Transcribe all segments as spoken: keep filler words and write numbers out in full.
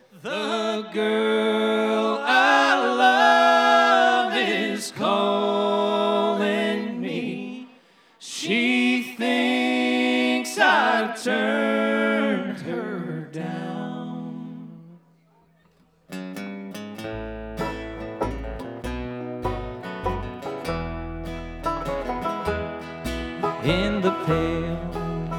The girl I love is calling me. She thinks I've turned her down. In the pale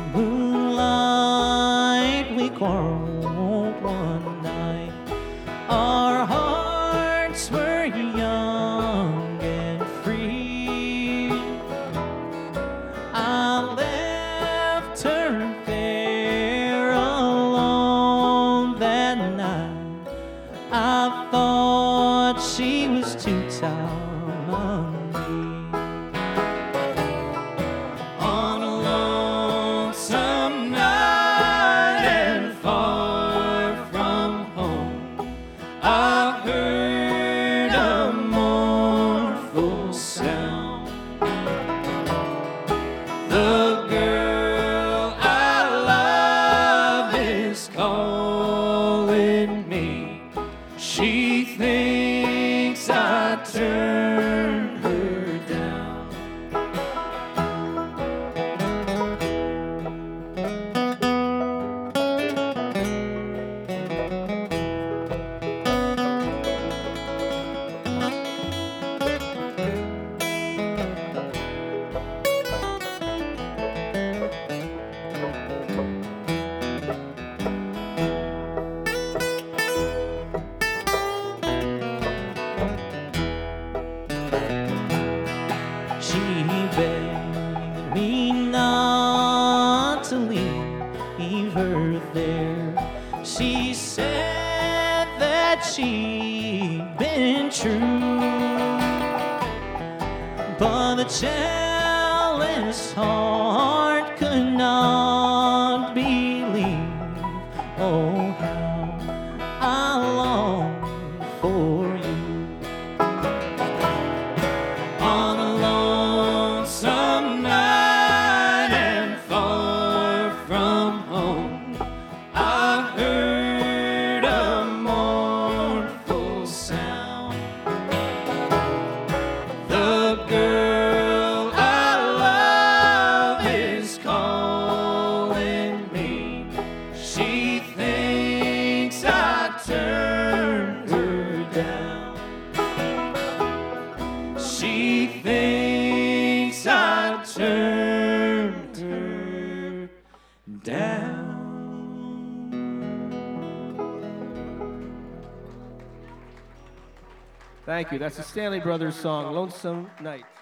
moonlight we quarreled one night. Our hearts were young and free. I left her there alone that night. I thought she was too tired on me. On a lonesome night and far from home, I heard a mournful sound. The girl I love is calling me. She thinks I turned her down. She begged me not to leave her there. She said that she'd been true, but the jealous heart could not believe. Oh, how I long for you. On a lonesome night and far from home, I heard a mournful sound. The girl I love is calling me. She thinks I turned her down. She thinks I turned her down. Thank you. That's the Stanley Brothers song, Lonesome Night.